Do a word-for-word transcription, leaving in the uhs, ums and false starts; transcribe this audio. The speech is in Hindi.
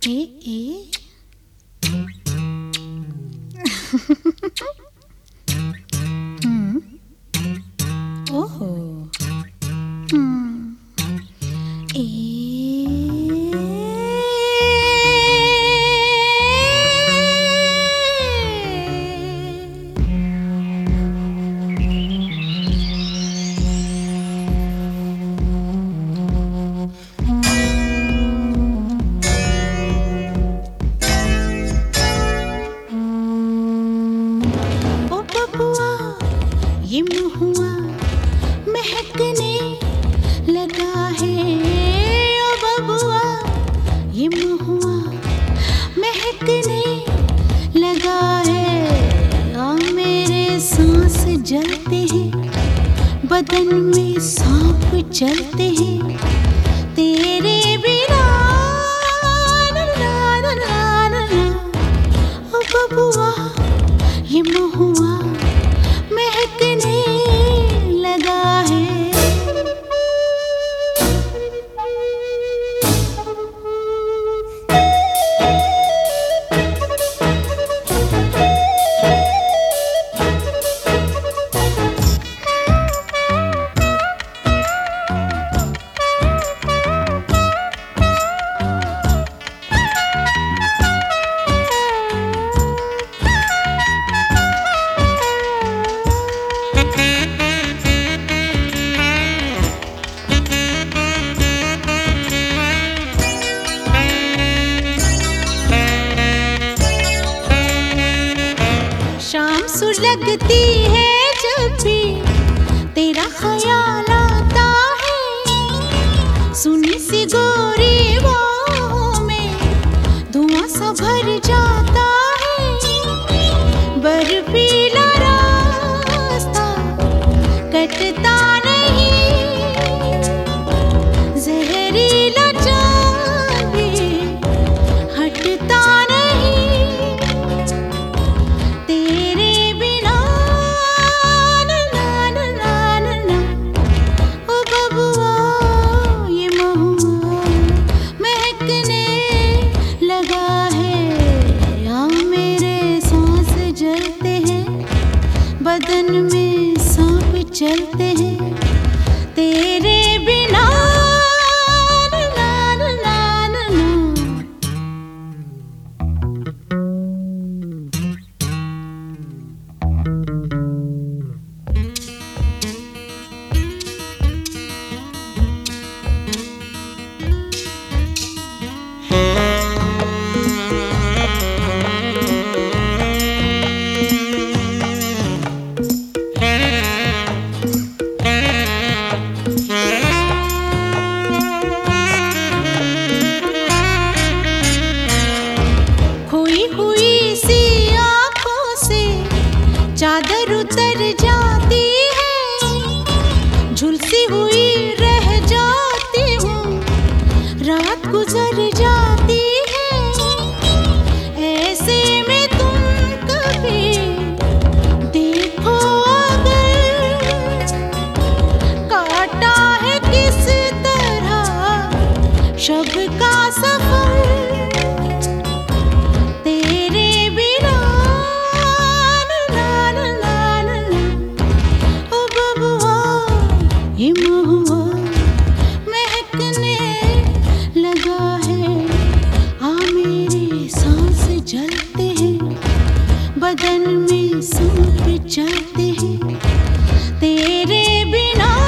ए ए हम्म ओहो हम्म ए ये महुआ महकने लगा है, ओ बबुआ ये महुआ महकने लगा है। आ मेरे सांस जलते हैं, बदन में सांप चलते हैं, तेरे बिना ना ना ना ना ना ना। ओ बबुआ ये महुआ महकने लगा है। शाम सुलगती है जब भी तेरा ख्याल आता है, सुनी सी गोरी बाहों में धुआं सा भर जाता है। बर्फीला रास्ता कटता नहीं, जहरीला जाम भी हटता नहीं, बदन में सांप चलते हैं, तेरे बिना ना ना ना ना ना ना। चादर उतर जाती है, झुलसी हुई रह जाती हूँ, रात गुजर जाती है। ऐसे में तुम कभी देखो अगर, काटा है किस तरह शब का सफर, ये महुआ महकने लगा है। आ मेरे सांस जलते हैं, बदन में सांप चलते हैं, तेरे बिना